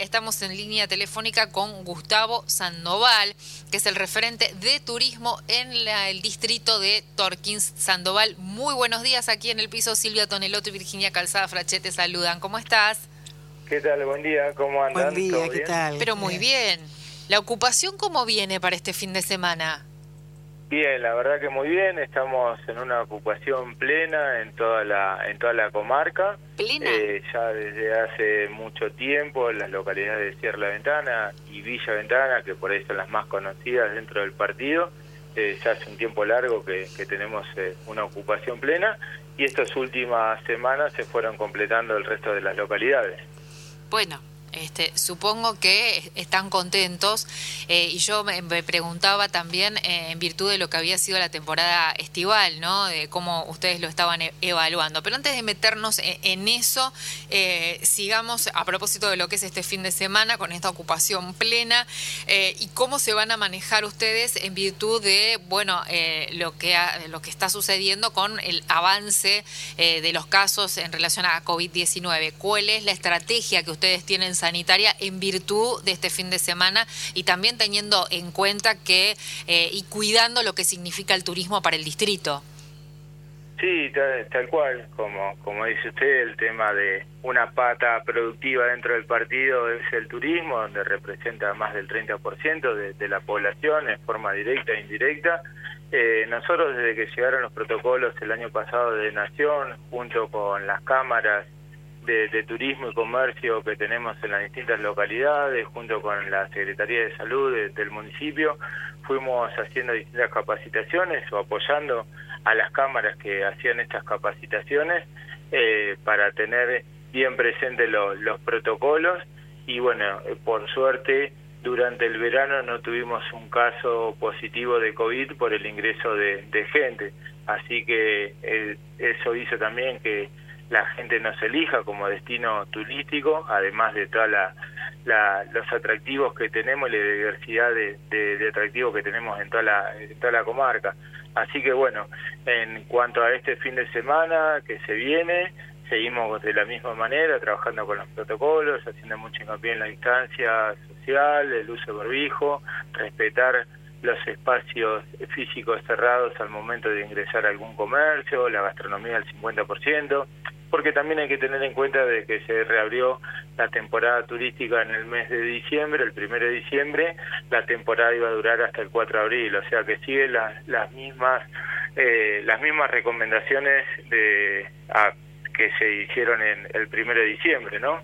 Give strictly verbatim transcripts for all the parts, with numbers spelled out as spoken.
estamos en línea telefónica con Gustavo Sandoval, que es el referente de turismo en la, el distrito de Torkins. Sandoval, muy buenos días aquí en el piso. Silvia Tonelotto y Virginia Calzada Frachet te saludan. ¿Cómo estás? ¿Qué tal? Buen día, ¿cómo andan? Buen día, ¿qué tal? Pero muy bien. ¿La ocupación cómo viene para este fin de semana? Bien, la verdad que muy bien. Estamos en una ocupación plena en toda la en toda la comarca. ¿Plena? Eh, ya desde hace mucho tiempo en las localidades de Sierra La Ventana y Villa Ventana, que por ahí son las más conocidas dentro del partido, eh, ya hace un tiempo largo que, que tenemos eh, una ocupación plena, y estas últimas semanas se fueron completando el resto de las localidades. Bueno, este, supongo que están contentos, eh, y yo me, me preguntaba también eh, en virtud de lo que había sido la temporada estival, ¿no? De cómo ustedes lo estaban e evaluando. Pero antes de meternos en, en eso, eh, sigamos a propósito de lo que es este fin de semana con esta ocupación plena, eh, y cómo se van a manejar ustedes en virtud de, bueno, eh, lo que ha, lo que está sucediendo con el avance eh, de los casos en relación a COVID diecinueve. ¿Cuál es la estrategia que ustedes tienen sanitaria en virtud de este fin de semana, y también teniendo en cuenta que eh, y cuidando lo que significa el turismo para el distrito? Sí, tal, tal cual, como como dice usted, el tema de una pata productiva dentro del partido es el turismo, donde representa más del treinta por ciento de, de la población en forma directa e indirecta. Eh, nosotros, desde que llegaron los protocolos el año pasado de Nación, junto con las cámaras De, de turismo y comercio que tenemos en las distintas localidades, junto con la Secretaría de Salud de, del municipio, fuimos haciendo distintas capacitaciones o apoyando a las cámaras que hacían estas capacitaciones eh, para tener bien presentes lo, los protocolos. Y bueno, eh, por suerte durante el verano no tuvimos un caso positivo de COVID por el ingreso de, de gente, así que eh, eso hizo también que la gente nos elija como destino turístico, además de toda la, la los atractivos que tenemos y la diversidad de, de, de atractivos que tenemos en toda la en toda la comarca. Así que bueno, en cuanto a este fin de semana que se viene, seguimos de la misma manera, trabajando con los protocolos, haciendo mucho hincapié en la distancia social, el uso de barbijo, respetar los espacios físicos cerrados al momento de ingresar a algún comercio, la gastronomía al cincuenta por ciento, porque también hay que tener en cuenta de que se reabrió la temporada turística en el mes de diciembre, el primero de diciembre, la temporada iba a durar hasta el cuatro de abril, o sea que sigue las, las mismas eh, las mismas recomendaciones de a, que se hicieron en el primero de diciembre, ¿no?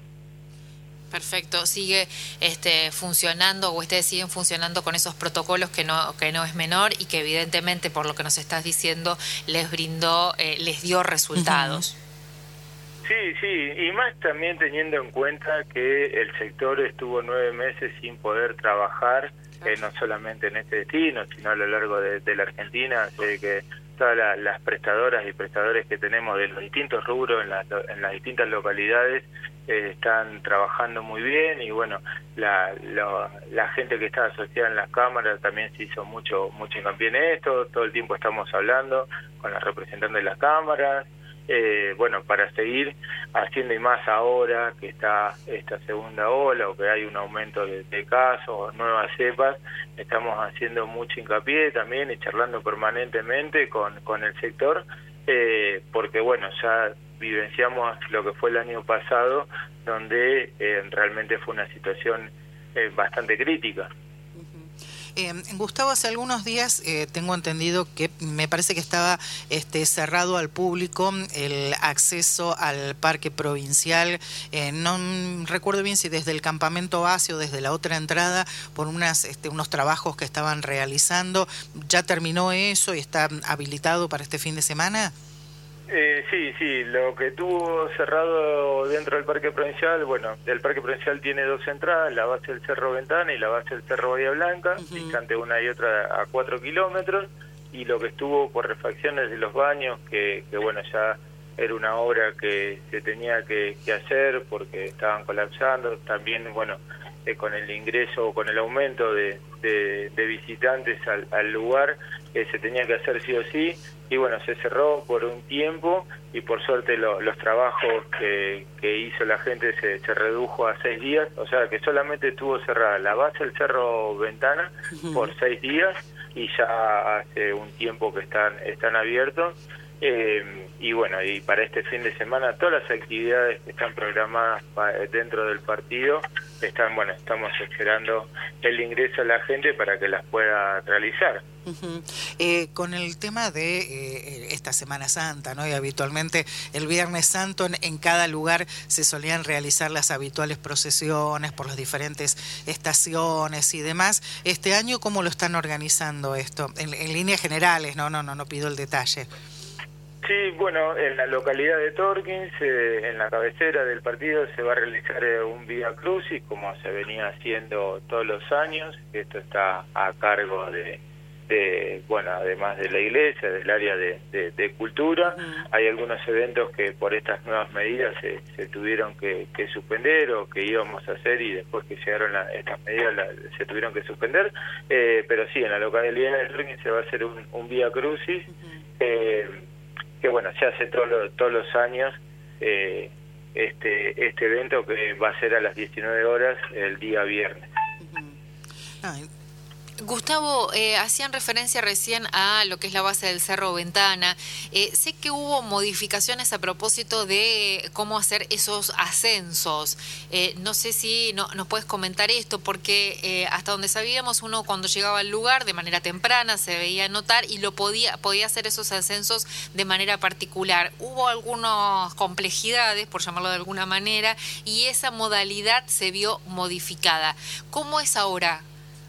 Perfecto, sigue este funcionando, o ustedes siguen funcionando con esos protocolos, que no que no es menor, y que evidentemente, por lo que nos estás diciendo, les brindó, eh, les dio resultados. Uh-huh. Sí, sí, y más también teniendo en cuenta que el sector estuvo nueve meses sin poder trabajar, eh, no solamente en este destino, sino a lo largo de, de la Argentina. Sé que todas la, las prestadoras y prestadores que tenemos de los distintos rubros en, la, en las distintas localidades eh, están trabajando muy bien, y bueno, la, la, la gente que está asociada en las cámaras también se hizo mucho, mucho hincapié en esto. Todo el tiempo estamos hablando con los representantes de las cámaras, Eh, bueno, para seguir haciendo, y más ahora que está esta segunda ola o que hay un aumento de, de casos o nuevas cepas, estamos haciendo mucho hincapié también y charlando permanentemente con, con el sector, eh, porque bueno, ya vivenciamos lo que fue el año pasado, donde eh, realmente fue una situación eh, bastante crítica. Eh, Gustavo, hace algunos días eh, tengo entendido que me parece que estaba este, cerrado al público el acceso al parque provincial. Eh, no recuerdo bien si desde el campamento base o desde la otra entrada, por unas, este, unos trabajos que estaban realizando. ¿Ya terminó eso y está habilitado para este fin de semana? Eh, sí, sí, lo que tuvo cerrado dentro del Parque Provincial, bueno, el Parque Provincial tiene dos entradas, la base del Cerro Ventana y la base del Cerro Bahía Blanca, uh-huh. distante una y otra a cuatro kilómetros, y lo que estuvo por refacciones de los baños, que, que bueno, ya era una obra que se tenía que, que hacer porque estaban colapsando. También, bueno, eh, con el ingreso o con el aumento de, de, de visitantes al, al lugar, eh, se tenía que hacer sí o sí, y bueno, se cerró por un tiempo y por suerte lo, los trabajos que, que hizo la gente se, se redujo a seis días, o sea que solamente estuvo cerrada la base del Cerro Ventana uh-huh. por seis días y ya hace un tiempo que están, están abiertos. Eh, y bueno, y para este fin de semana todas las actividades que están programadas pa, dentro del partido están, bueno, estamos esperando el ingreso a la gente para que las pueda realizar. Uh-huh. Eh, con el tema de eh, esta Semana Santa, ¿no? Y habitualmente el Viernes Santo en, en cada lugar se solían realizar las habituales procesiones por las diferentes estaciones y demás. Este año, ¿cómo lo están organizando esto? En, en líneas generales, no, no, no, no pido el detalle. Sí, bueno, en la localidad de Torkins, eh, en la cabecera del partido, se va a realizar eh, un Vía Crucis, como se venía haciendo todos los años. Esto está a cargo de, de bueno, además de la iglesia, del área de, de, de cultura. Uh-huh. Hay algunos eventos que por estas nuevas medidas se, se tuvieron que, que suspender o que íbamos a hacer y después que llegaron la, estas medidas la, se tuvieron que suspender. Eh, pero sí, en la localidad de Torkins se va a hacer un, un Vía Crucis. Uh-huh. eh, que bueno, se hace todo lo, todos los años eh, este este evento que va a ser a las diecinueve horas el día viernes. Uh-huh. Ay. Gustavo, eh, hacían referencia recién a lo que es la base del Cerro Ventana. Eh, sé que hubo modificaciones a propósito de cómo hacer esos ascensos. Eh, no sé si no, nos puedes comentar esto, porque eh, hasta donde sabíamos, uno cuando llegaba al lugar de manera temprana se veía notar y lo podía, podía hacer esos ascensos de manera particular. Hubo algunas complejidades, por llamarlo de alguna manera, y esa modalidad se vio modificada. ¿Cómo es ahora?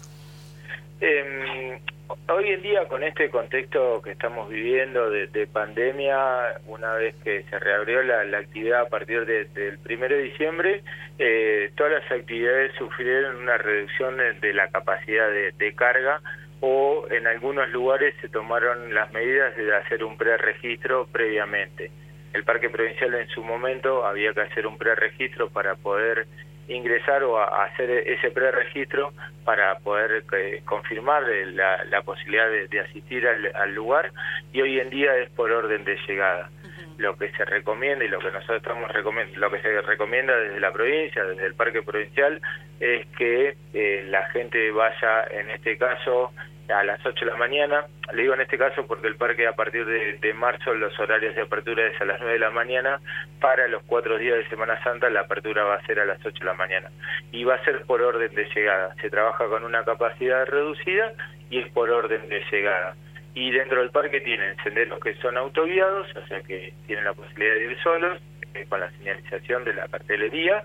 Eh, hoy en día, con este contexto que estamos viviendo de, de pandemia, una vez que se reabrió la, la actividad a partir de, del primero de diciembre, eh, todas las actividades sufrieron una reducción de, de la capacidad de, de carga, o en algunos lugares se tomaron las medidas de hacer un preregistro previamente. El Parque Provincial en su momento había que hacer un preregistro para poder ingresar o a hacer ese preregistro para poder eh, confirmar la, la posibilidad de, de asistir al, al lugar, y hoy en día es por orden de llegada. Uh-huh. Lo que se recomienda y lo que nosotros estamos recomiendo, lo que se recomienda desde la provincia, desde el Parque Provincial, es que eh, la gente vaya, en este caso, a las ocho de la mañana. Le digo en este caso porque el parque a partir de, de marzo los horarios de apertura es a las nueve de la mañana. Para los cuatro días de Semana Santa la apertura va a ser a las ocho de la mañana y va a ser por orden de llegada. Se trabaja con una capacidad reducida y es por orden de llegada. Y dentro del parque tienen senderos que son autoguiados, o sea que tienen la posibilidad de ir solos eh, con la señalización de la cartelería,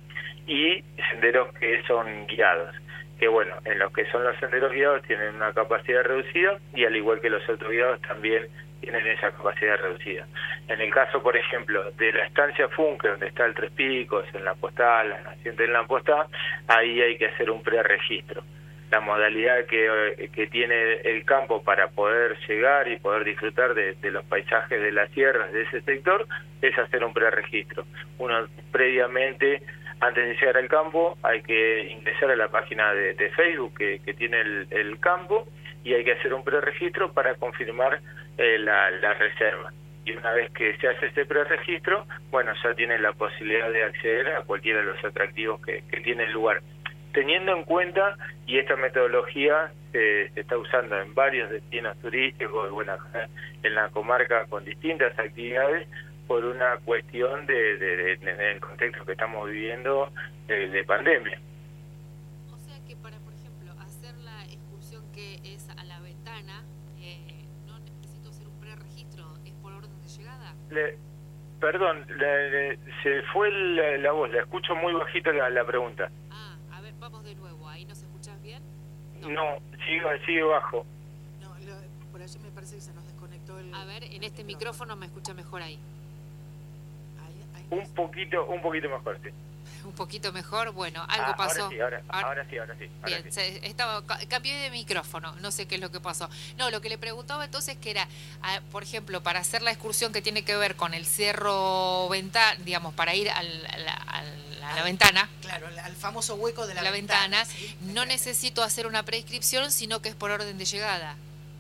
y senderos que son guiados, que bueno, en los que son los senderos guiados tienen una capacidad reducida, y al igual que los autoguiados también tienen esa capacidad reducida. En el caso, por ejemplo, de la estancia Funke, donde está el Tres Picos, en la Postal, la naciente en la Postal, ahí hay que hacer un preregistro. La modalidad que, que tiene el campo para poder llegar y poder disfrutar de, de los paisajes de las sierras de ese sector es hacer un preregistro. Uno previamente, antes de llegar al campo, hay que ingresar a la página de, de Facebook que, que tiene el, el campo, y hay que hacer un preregistro para confirmar eh, la, la reserva. Y una vez que se hace ese preregistro, bueno, ya tiene la posibilidad de acceder a cualquiera de los atractivos que, que tiene el lugar. Teniendo en cuenta, y esta metodología eh, se está usando en varios destinos turísticos, bueno, en la comarca con distintas actividades, por una cuestión de, de, de, de, del contexto que estamos viviendo de, de pandemia. O sea que para, por ejemplo, hacer la excursión que es a la ventana, eh, no necesito hacer un preregistro, ¿es por orden de llegada? Le, perdón, le, le, se fue la, la voz, la escucho muy bajita la, la pregunta. Ah, a ver, vamos de nuevo, ¿ahí nos escuchás bien? No, no sigue, sigue bajo. No, lo, por allí me parece que se nos desconectó el... A ver, en este micrófono me escucha mejor ahí. Un poquito, un poquito mejor, sí. Un poquito mejor, bueno, algo ah, pasó. Ahora sí, ahora, ahora, ahora sí, ahora sí. Ahora bien, sí. Se, estaba, cambié de micrófono, no sé qué es lo que pasó. No, lo que le preguntaba entonces que era, a, por ejemplo, para hacer la excursión que tiene que ver con el Cerro Ventana, digamos, para ir al, a, la, a la, la ventana. Claro, al famoso hueco de la, la ventana. ventana ¿sí? No necesito hacer una prescripción, sino que es por orden de llegada.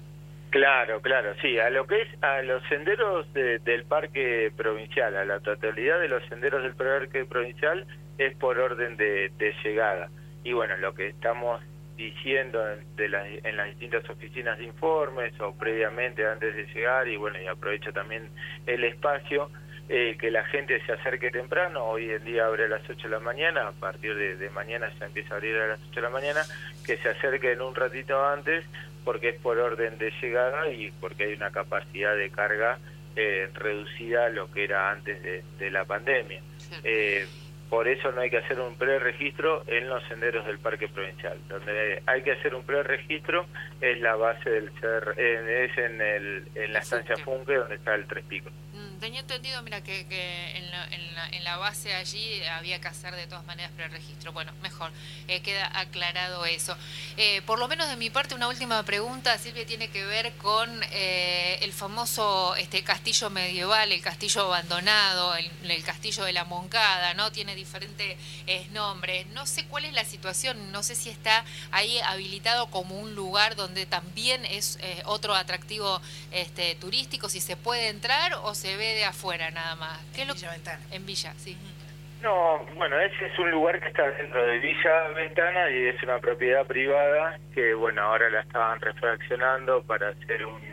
Claro, claro, sí, a lo que es a los senderos de, del parque provincial, a la totalidad de los senderos del parque provincial es por orden de, de llegada. Y bueno, lo que estamos diciendo de la, en las distintas oficinas de informes o previamente antes de llegar, y bueno, y aprovecho también el espacio, eh, que la gente se acerque temprano. Hoy en día abre a las ocho de la mañana, a partir de, de mañana ya empieza a abrir a las ocho de la mañana, que se acerquen un ratito antes, porque es por orden de llegada y porque hay una capacidad de carga eh, reducida a lo que era antes de, de la pandemia. Eh, por eso no hay que hacer un preregistro en los senderos del Parque Provincial. Donde hay que hacer un preregistro es la base del cerro, eh, es en, el, en la estancia Funke, donde está el Tres Picos. Tenía entendido, mira, que, que en, la, en, la, en la base allí había que hacer de todas maneras preregistro. Bueno, mejor, eh, queda aclarado eso. Eh, por lo menos de mi parte, una última pregunta, Silvia, tiene que ver con eh, el famoso este castillo medieval, el castillo abandonado, el, el castillo de la Moncada, ¿no? Tiene diferentes eh, nombres. No sé cuál es la situación, no sé si está ahí habilitado como un lugar donde también es eh, otro atractivo este, turístico, si se puede entrar o se ve de afuera nada más. ¿Qué en es lo... Villa Ventana. En Villa, sí. No, bueno, ese es un lugar que está dentro de Villa Ventana y es una propiedad privada que, bueno, ahora la estaban refraccionando para hacer un,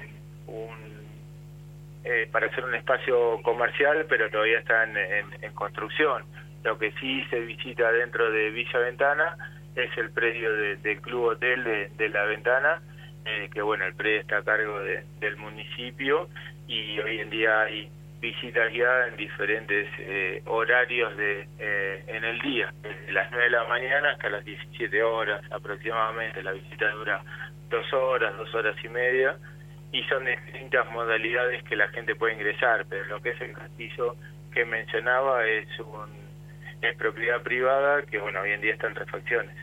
un eh, para hacer un espacio comercial, pero todavía está en, en, en construcción. Lo que sí se visita dentro de Villa Ventana es el predio de, del Club Hotel de, de La Ventana, eh, que, bueno, el predio está a cargo de, del municipio y hoy en día hay visitas guiadas en diferentes eh, horarios de eh, en el día, desde las nueve de la mañana hasta las diecisiete horas aproximadamente. La visita dura dos horas, dos horas y media, y son distintas modalidades que la gente puede ingresar, pero lo que es el castillo que mencionaba es un es propiedad privada que, bueno, hoy en día está en refacciones.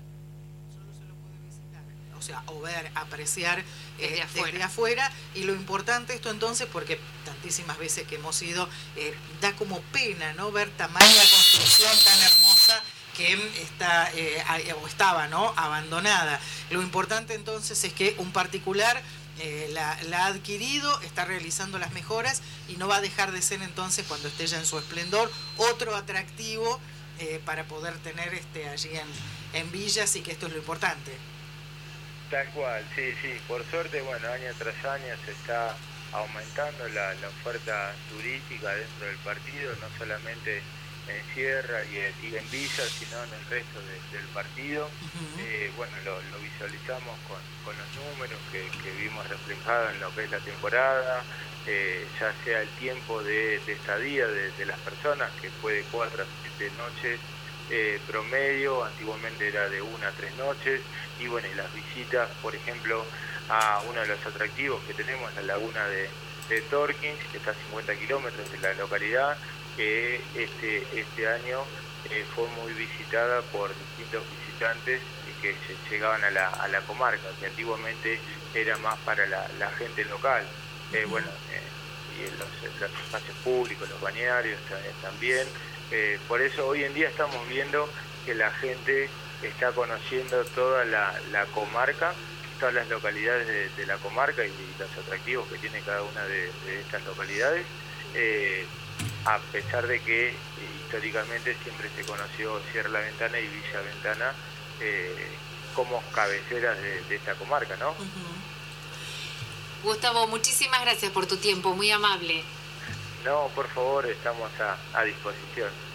O sea, o ver, apreciar desde, eh, afuera. desde afuera. Y lo importante esto entonces, porque tantísimas veces que hemos ido, eh, da como pena, ¿no? Ver tamaña construcción tan hermosa que está eh, o estaba, ¿no? Abandonada. Lo importante entonces es que un particular eh, la, la ha adquirido, está realizando las mejoras y no va a dejar de ser entonces, cuando esté ya en su esplendor, otro atractivo eh, para poder tener este allí en, en Villas, y que esto es lo importante. Tal cual, sí, sí. Por suerte, bueno, año tras año se está aumentando la, la oferta turística dentro del partido, no solamente en Sierra y en, y en Villa, sino en el resto de, del partido. Uh-huh. eh, bueno, lo, lo visualizamos con, con los números que, que vimos reflejados en lo que es la temporada, eh, ya sea el tiempo de, de estadía de, de las personas, que fue de cuatro a siete noches eh, promedio, antiguamente era de una a tres noches. Y bueno, y las visitas, por ejemplo, a uno de los atractivos que tenemos, la laguna de, de Torkins, que está a cincuenta kilómetros de la localidad, que este este año eh, fue muy visitada por distintos visitantes que se llegaban a la, a la comarca, que antiguamente era más para la, la gente local. Eh, bueno, eh, y los, los espacios públicos, los balnearios también. Eh, por eso hoy en día estamos viendo que la gente está conociendo toda la, la comarca, todas las localidades de, de la comarca y, y los atractivos que tiene cada una de, de estas localidades, eh, a pesar de que eh, históricamente siempre se conoció Sierra La Ventana y Villa Ventana eh, como cabeceras de, de esta comarca, ¿no? Uh-huh. Gustavo, muchísimas gracias por tu tiempo, muy amable. No, por favor, estamos a, a disposición.